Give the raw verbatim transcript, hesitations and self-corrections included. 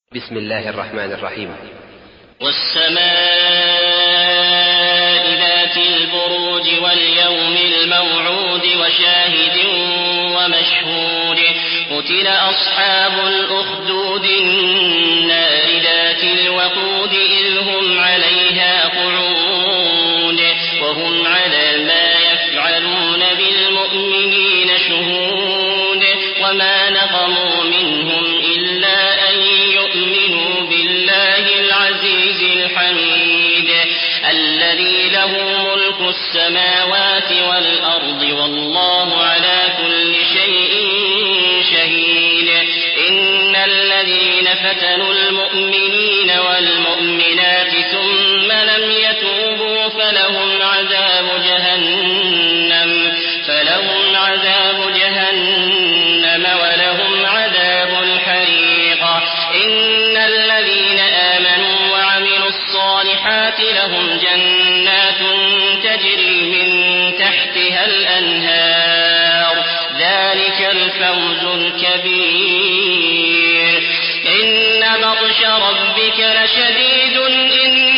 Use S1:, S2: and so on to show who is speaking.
S1: بسم الله الرحمن الرحيم.
S2: والسماء ذات البروج واليوم الموعود وشاهد ومشهود قتل أصحاب الأخدود النار ذات الوقود إذ هم عليها قعود وهم على ما يفعلون بالمؤمنين شهود وما نقموا منهم إلا أن يؤمنوا بالله العزيز الحميد الذي له ملك السماوات والأرض والله على كل شيء شهيد. إن الذين فتنوا المؤمنين والمؤمنات ثم لم يتوبوا فلهم عذاب جهنم فلهم عذاب جهنم ولهم عذاب الحريق. إن الذين آمنوا وعملوا الصالحات لهم جنات تجري من تحتها الأنهار ذلك الفوز الكبير. إن بطش ربك لشديد إن